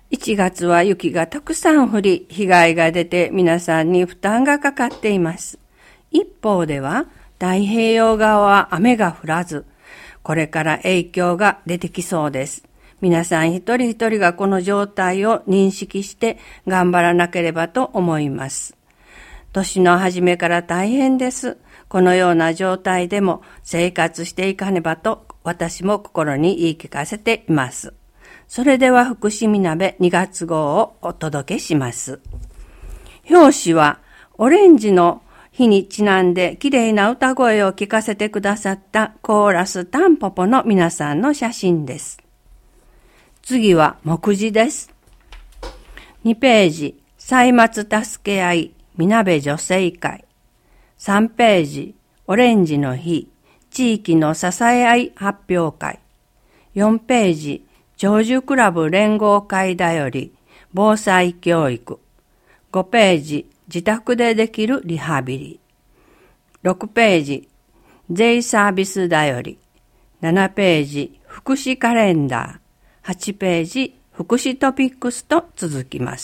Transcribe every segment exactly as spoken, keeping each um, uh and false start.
いちがつは雪がたくさん降り、被害が出て皆さんに負担がかかっています。一方では、太平洋側は雨が降らず、これから影響が出てきそうです。皆さん一人一人がこの状態を認識して頑張らなければと思います。年の初めから大変です。このような状態でも生活していかねばと私も心に言い聞かせています。それでは福祉みなべにがつ号をお届けします。表紙はオレンジの日にちなんで綺麗な歌声を聞かせてくださったコーラスタンポポの皆さんの写真です。次は目次です。にページ、歳末助け合い、みなべ女性会。さんページ、オレンジの日、地域の支え合い発表会。よんページ、長寿クラブ連合会だより、防災教育。ごページ、自宅でできるリハビリ。ろくページ、税サービスだより。ななページ、福祉カレンダー。はちページ、福祉トピックスと続きます。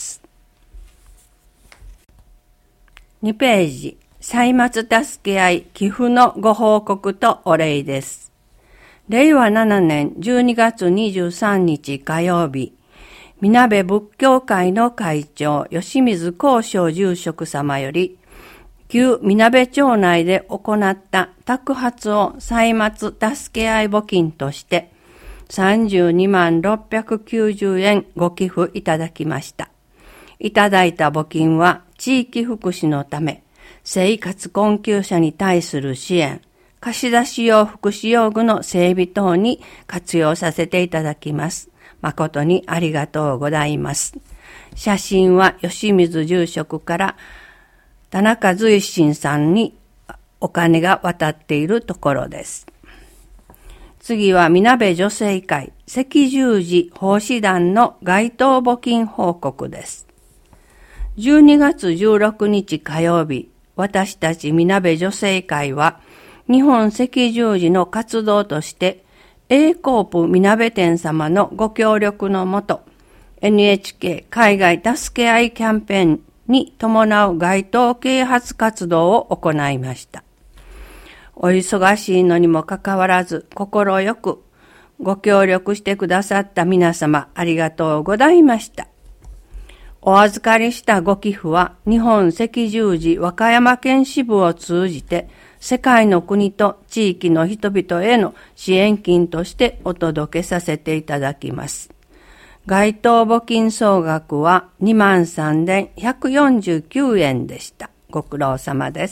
にページ、歳末助け合い寄付のご報告とお礼です。れいわななねんじゅうにがつにじゅうさんにち火曜日、みなべ仏教会の会長、吉水光章住職様より、旧みなべ町内で行った托鉢を歳末助け合い募金として、さんじゅうにまんろっぴゃくきゅうじゅうえんご寄付いただきました。いただいた募金は地域福祉のため、生活困窮者に対する支援、貸し出し用福祉用具の整備等に活用させていただきます。誠にありがとうございます。写真は吉水住職から田中随心さんにお金が渡っているところです。次はみなべ女性会赤十字奉仕団の該当募金報告です。じゅうにがつじゅうろくにち火曜日、私たちみなべ女性会は日本赤十字の活動として A コープみなべ店様のご協力のもと エヌエイチケー 海外助け合いキャンペーンに伴う街頭啓発活動を行いました。お忙しいのにもかかわらず心よくご協力してくださった皆様ありがとうございました。お預かりしたご寄付は日本赤十字和歌山県支部を通じて世界の国と地域の人々への支援金としてお届けさせていただきます。該当募金総額は にまんさんぜんひゃくよんじゅうきゅうえんでした。ご苦労様です。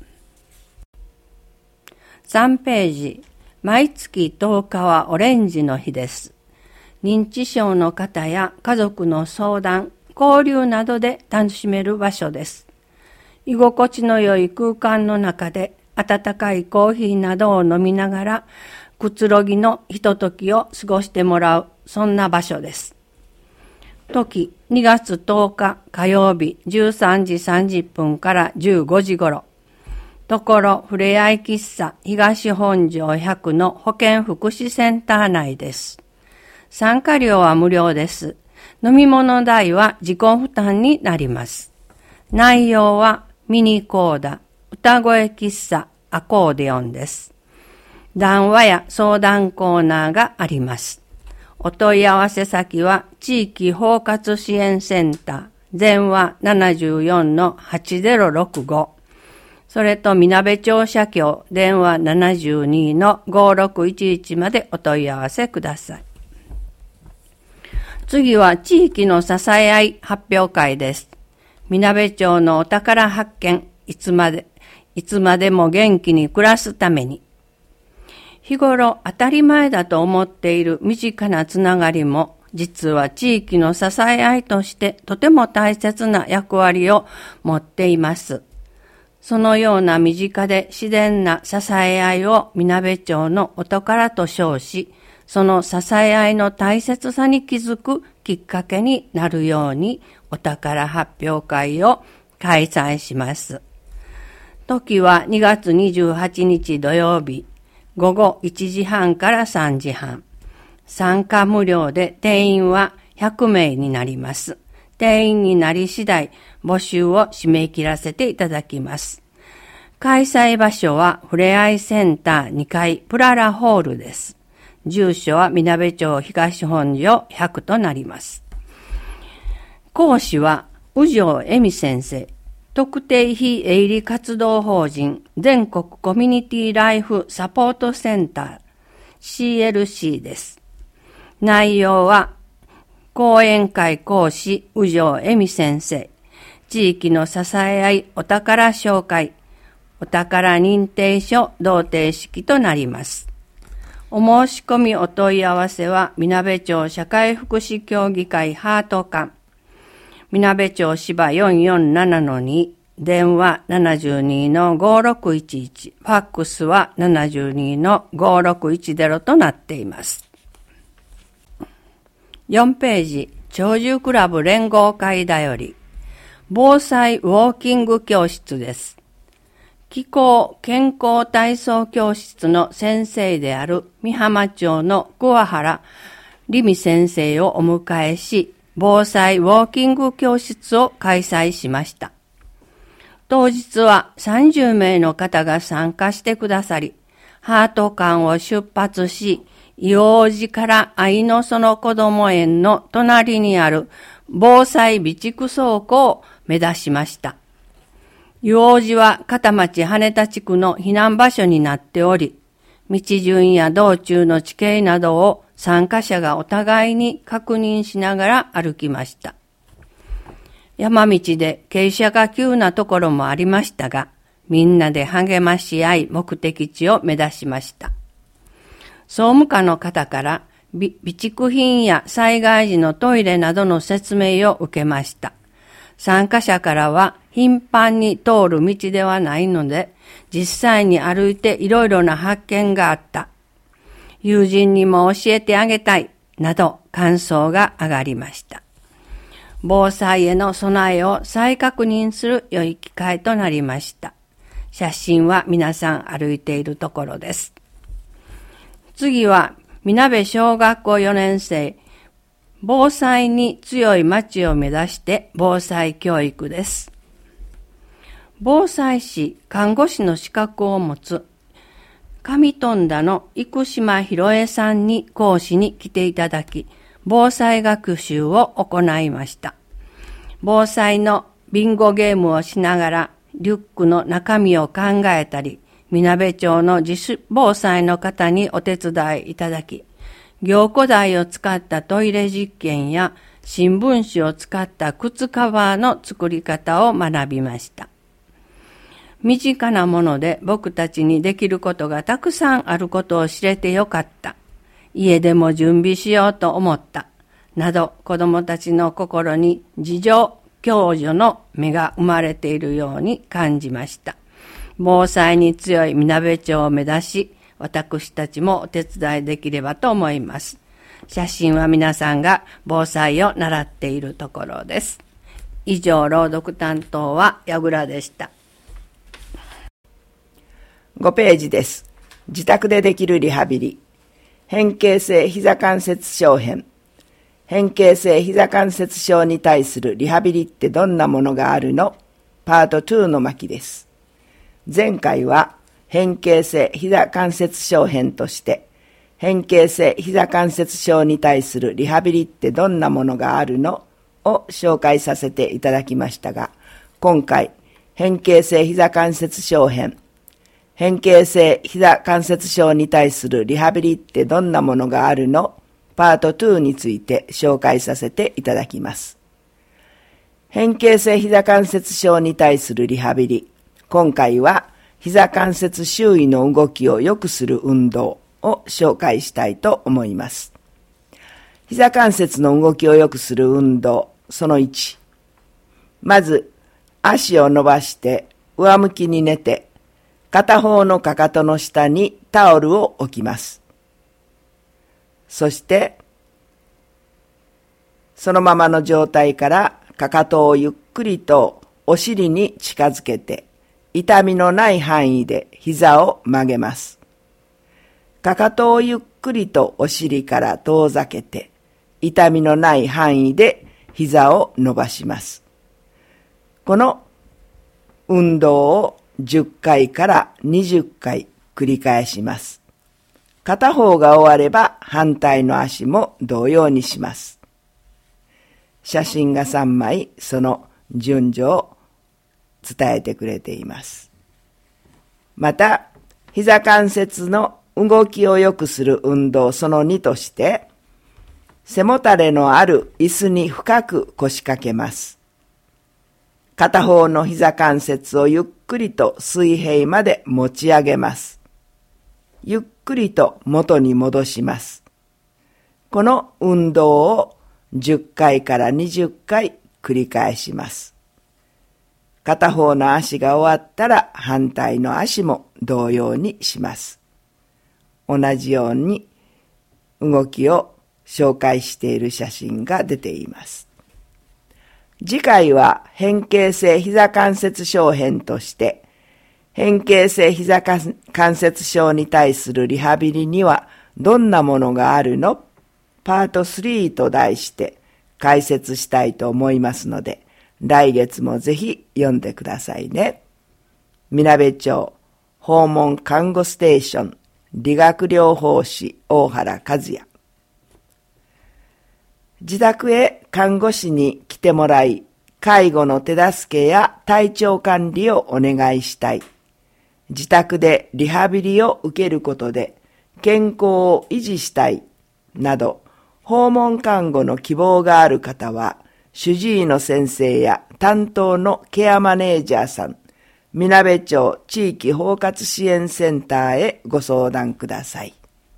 さんページ、毎月とおかはオレンジの日です。認知症の方や家族の相談、交流などで楽しめる場所です。居心地の良い空間の中で温かいコーヒーなどを飲みながらくつろぎのひとときを過ごしてもらう、そんな場所です。時にがつとおか火曜日じゅうさんじさんじゅっぷんからじゅうごじ頃、ところふれあい喫茶東本庄ひゃくの保健福祉センター内です。参加料は無料です。飲み物代は自己負担になります。内容はミニコーダ、歌声喫茶、アコーディオンです。談話や相談コーナーがあります。お問い合わせ先は地域包括支援センター、電話 ななじゅうよんのはちぜろろくご、それとみなべ町社協電話 ななじゅうにのごろくいちいち までお問い合わせください。次は地域の支え合い発表会です。みなべ町のお宝発見、いつまで、いつまでも元気に暮らすために。日頃当たり前だと思っている身近なつながりも、実は地域の支え合いとしてとても大切な役割を持っています。そのような身近で自然な支え合いをみなべ町のお宝と称し、その支え合いの大切さに気づくきっかけになるようにお宝発表会を開催します。時はにがつにじゅうはちにち土曜日、ごごいちじはんからさんじはん。参加無料で定員はひゃくめいになります。定員になり次第、募集を締め切らせていただきます。開催場所はふれあいセンターにかいプララホールです。住所はみなべ町東本所ひゃくとなります。講師は宇城恵美先生、特定非営利活動法人全国コミュニティライフサポートセンター シーエルシー です。内容は講演会講師宇城恵美先生、地域の支え合いお宝紹介、お宝認定書贈呈式となります。お申し込みお問い合わせはみなべ町社会福祉協議会ハート館、みなべ町芝 よんよんななのに、電話 ななじゅうにのごろくいちいち、ファックスは ななじゅうにのごろくいちゼロ となっています。よんページ、長寿クラブ連合会だより、防災ウォーキング教室です。気候健康体操教室の先生である美浜町の桑原里美先生をお迎えし、防災ウォーキング教室を開催しました。当日はさんじゅうめいの方が参加してくださり、ハート館を出発し、硫黄寺から愛の園こども園の隣にある防災備蓄倉庫を目指しました。硫黄寺は片町羽田地区の避難場所になっており、道順や道中の地形などを参加者がお互いに確認しながら歩きました。山道で傾斜が急なところもありましたが、みんなで励まし合い目的地を目指しました。総務課の方から備蓄品や災害時のトイレなどの説明を受けました。参加者からは頻繁に通る道ではないので、実際に歩いていろいろな発見があった。友人にも教えてあげたい、など感想が上がりました。防災への備えを再確認する良い機会となりました。写真は皆さん歩いているところです。次は、みなべ小学校よねん生、防災に強い町を目指して防災教育です。防災士、看護師の資格を持つ上富田の生島博恵さんに講師に来ていただき、防災学習を行いました。防災のビンゴゲームをしながらリュックの中身を考えたり、みなべ町の自主防災の方にお手伝いいただき、凝固剤を使ったトイレ実験や新聞紙を使った靴カバーの作り方を学びました。身近なもので僕たちにできることがたくさんあることを知れてよかった。家でも準備しようと思った。など子どもたちの心に自助共助の芽が生まれているように感じました。防災に強いみなべ町を目指し、私たちもお手伝いできればと思います。写真は皆さんが防災を習っているところです。以上、朗読担当は矢倉でした。 ごページです。自宅でできるリハビリ。変形性膝関節症編。変形性膝関節症に対するリハビリってどんなものがあるの？パートにの巻です。前回は変形性膝関節症編として、変形性膝関節症に対するリハビリってどんなものがあるの？を紹介させていただきましたが、今回、変形性膝関節症編、変形性膝関節症に対するリハビリってどんなものがあるの？パートにについて紹介させていただきます。変形性膝関節症に対するリハビリ。今回は膝関節周囲の動きを良くする運動を紹介したいと思います。膝関節の動きを良くする運動そのいち。まず足を伸ばして上向きに寝て、片方のかかとの下にタオルを置きます。そして、そのままの状態からかかとをゆっくりとお尻に近づけて、痛みのない範囲で膝を曲げます。かかとをゆっくりとお尻から遠ざけて、 痛みのない範囲で膝を伸ばします。この運動をじゅっかいからにじゅっかい繰り返します。片方が終われば反対の足も同様にします。写真がさんまい、その順序を伝えてくれています。また、膝関節の動きを良くする運動そのにとして、背もたれのある椅子に深く腰掛けます。片方の膝関節をゆっくりと水平まで持ち上げます。ゆっくりと元に戻します。この運動をじゅっかいからにじゅっかい繰り返します。片方の足が終わったら反対の足も同様にします。同じように動きを紹介している写真が出ています。次回は変形性膝関節症編として、変形性膝関節症に対するリハビリにはどんなものがあるの？パートスリーと題して解説したいと思いますので、来月もぜひ読んでくださいね。みなべ町訪問看護ステーション理学療法士大原和也。自宅へ看護師に来てもらい、介護の手助けや体調管理をお願いしたい。自宅でリハビリを受けることで健康を維持したい。など、訪問看護の希望がある方は、主治医の先生や担当のケアマネージャーさん、みなべ町地域包括支援センターへご相談ください。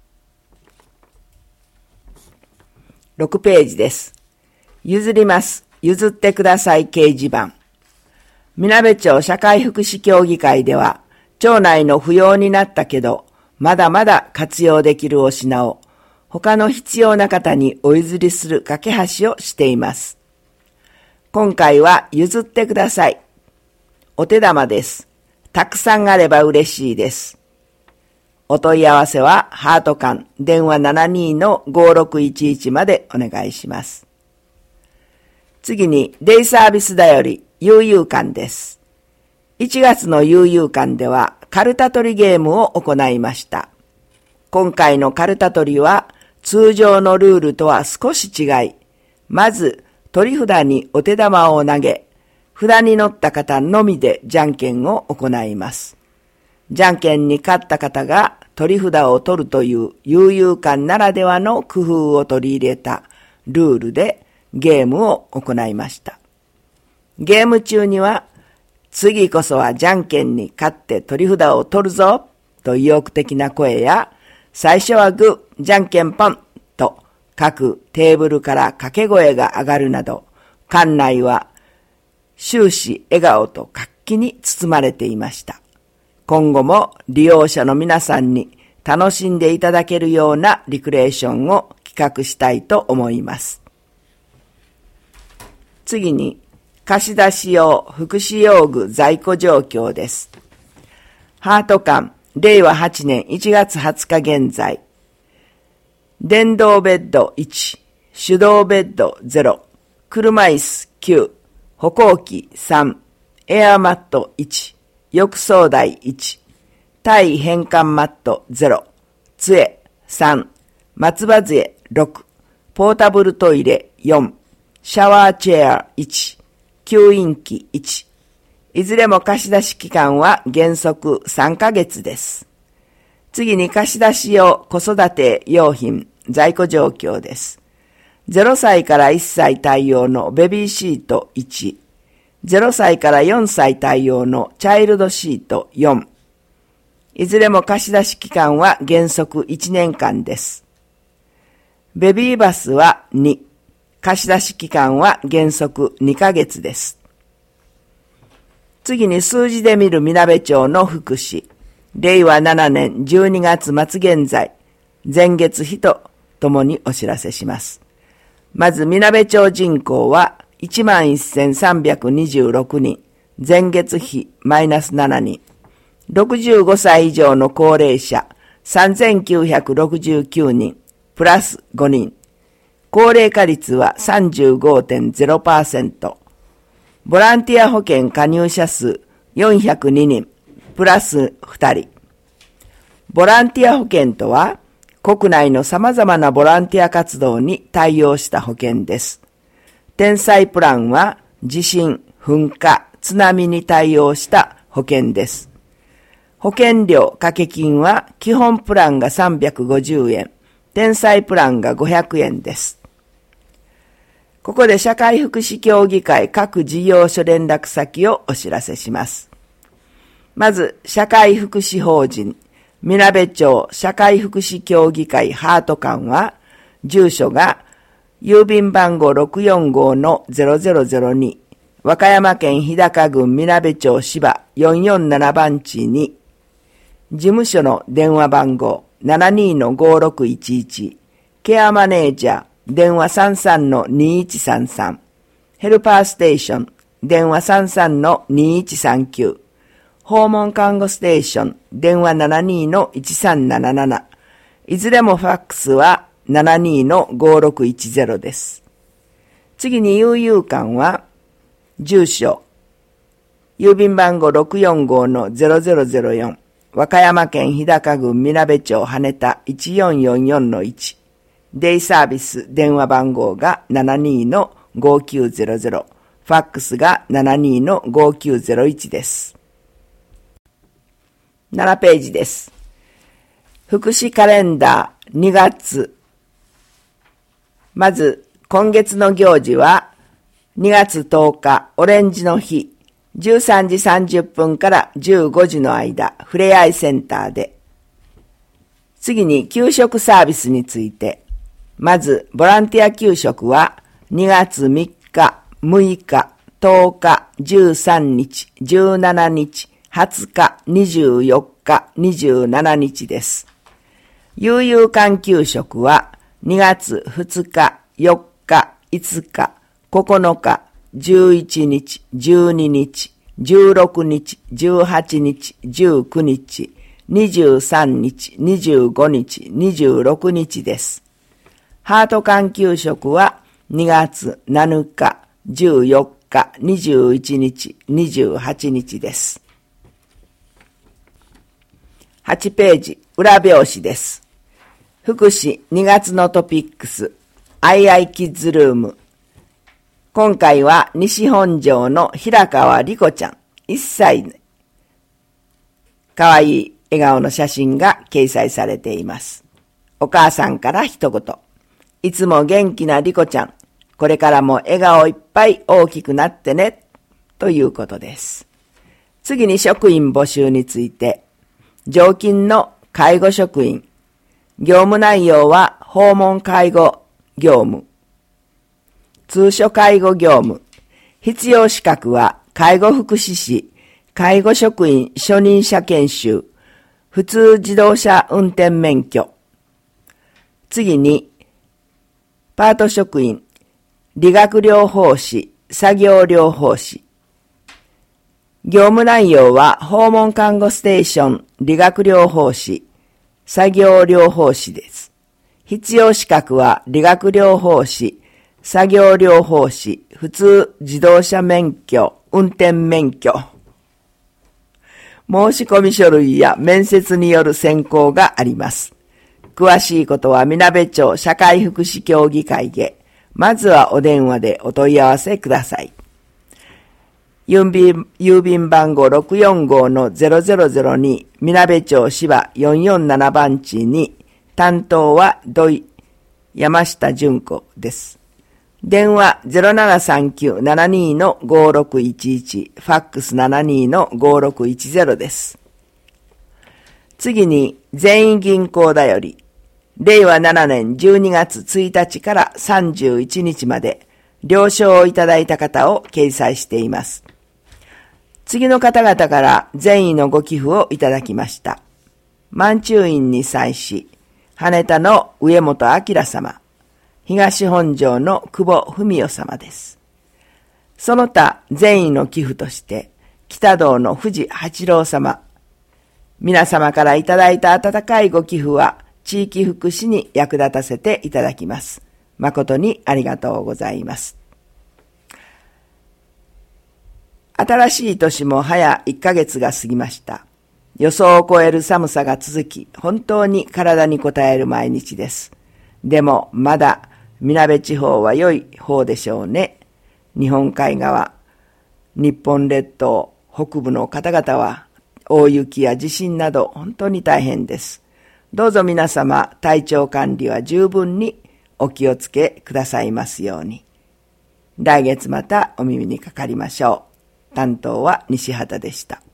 ろくページです。譲ります。譲ってください掲示板。みなべ町社会福祉協議会では、町内の不要になったけど、まだまだ活用できるお品を、他の必要な方にお譲りする架け橋をしています。今回は譲ってください。お手玉です。たくさんあれば嬉しいです。お問い合わせはハート館電話 ななにー ごろくいちいち までお願いします。次にデイサービスだより悠々館です。いちがつの悠々館ではカルタ取りゲームを行いました。今回のカルタ取りは通常のルールとは少し違い、まず取り札にお手玉を投げ、札に乗った方のみでじゃんけんを行います。じゃんけんに勝った方が取り札を取るという悠々館ならではの工夫を取り入れたルールでゲームを行いました。ゲーム中には、次こそはじゃんけんに勝って取り札を取るぞと意欲的な声や、最初はグー、じゃんけんポンと各テーブルから掛け声が上がるなど、館内は終始笑顔と活気に包まれていました。今後も利用者の皆さんに楽しんでいただけるようなリクレーションを企画したいと思います。次に、貸し出し用福祉用具在庫状況です。ハート館、れいわはちねんいちがつはつか現在、電動ベッドいち、手動ベッドゼロ、車椅子きゅう、歩行器さん、エアマットいち、浴槽台いち、対変換マットゼロ、杖さん、松葉杖ろく、ポータブルトイレよん、シャワーチェアいち、吸引器いち。いずれも貸し出し期間は原則さんかげつです。次に貸し出し用子育て用品在庫状況です。ゼロさいからいっさい対応のベビーシートいち、ゼロさいからよんさい対応のチャイルドシートよん。いずれも貸し出し期間は原則いちねんかんです。ベビーバスはに、貸し出し期間は原則にかげつです。次に数字で見るみなべ町の福祉。れいわななねんじゅうにがつまつ現在、前月比とともにお知らせします。まずみなべ町人口はいちまんせんさんびゃくにじゅうろくにん、前月比マイナスななにん。ろくじゅうごさい以上の高齢者さんぜんきゅうひゃくろくじゅうきゅうにん、プラスごにん。 高齢化率は さんじゅうごてんゼロパーセント。ボランティア保険加入者数よんひゃくににん、プラスふたり。ボランティア保険とは、国内の様々なボランティア活動に対応した保険です。天災プランは、地震、噴火、津波に対応した保険です。保険料掛け金は、基本プランがさんびゃくごじゅうえん、天災プランがごひゃくえんです。ここで社会福祉協議会各事業所連絡先をお知らせします。まず、社会福祉法人、みなべ町社会福祉協議会ハート館は、住所が郵便番号 ろくよんごのゼロゼロゼロに、和歌山県日高郡みなべ町芝よんよんなな番地に、事務所の電話番号 ななにのごろくいちいち、ケアマネージャー電話 さんさんのにいちさんさん、ヘルパーステーション電話 さんさんのにいちさんきゅう、訪問看護ステーション電話 ななにのいちさんなななな、いずれもファックスは ななにのごろくいちゼロ です。次に悠々館は、住所、郵便番号 ろくよんごのゼロゼロゼロよん、和歌山県日高郡みなべ町羽田いちよんよんよんのいち、デイサービス電話番号が ななにのごきゅうゼロゼロ、ファックスが ななにのごきゅうゼロいちです。ななページです。福祉カレンダーにがつ。まず、今月の行事は、にがつとおか、オレンジの日、じゅうさんじさんじゅっぷんからじゅうごじの間、ふれあいセンターで。次に、給食サービスについて。まず、ボランティア給食は、にがつみっか、むいか、とおか、じゅうさんにち、じゅうしちにち、はつか、にじゅうよっか、にじゅうしちにちです。悠々館給食はにがつふつか、よっか、いつか、ここのか、じゅういちにち、じゅうににち、じゅうろくにち、じゅうはちにち、じゅうくにち、にじゅうさんにち、にじゅうごにち、にじゅうろくにちです。ハート館給食はにがつなのか、じゅうよっか、にじゅういちにち、にじゅうはちにちです。はちページ、裏表紙です。福祉にがつのトピックス、アイアイキッズルーム。今回は西本庄の平川莉子ちゃん、いっさい。かわいい笑顔の写真が掲載されています。お母さんから一言。いつも元気な莉子ちゃん、これからも笑顔いっぱい大きくなってね、ということです。次に職員募集について。常勤の介護職員。業務内容は訪問介護業務。通所介護業務。必要資格は介護福祉士、介護職員初任者研修、普通自動車運転免許。次に、パート職員、理学療法士、作業療法士。業務内容は訪問看護ステーション、理学療法士、作業療法士です。必要資格は理学療法士、作業療法士、普通自動車免許、運転免許。申し込み書類や面接による選考があります。詳しいことはみなべ町社会福祉協議会へ、まずはお電話でお問い合わせください。郵便、郵便番号 ろくよんごのゼロゼロゼロに、みなべ町芝よんよんなな番地に、担当は土井山下純子です。電話 ゼロななさんきゅう ななにのごろくいちいち、ファックス ななにのごろくいちゼロです。次に、全員銀行だより、れいわななねんじゅうにがつついたちからさんじゅういちにちまで、了承をいただいた方を掲載しています。次の方々から善意のご寄付をいただきました。満中院に際し、羽田の上本明様、東本庄の久保文代様です。その他善意の寄付として、北道の藤八郎様、皆様からいただいた温かいご寄付は地域福祉に役立たせていただきます。 誠にありがとうございます。新しい年も早いっかげつが過ぎました。予想を超える寒さが続き、本当に体に応える毎日です。でもまだ南地方は良い方でしょうね。日本海側、日本列島、北部の方々は大雪や地震など本当に大変です。どうぞ皆様、体調管理は十分にお気をつけくださいますように。来月またお耳にかかりましょう。担当は西畑でした。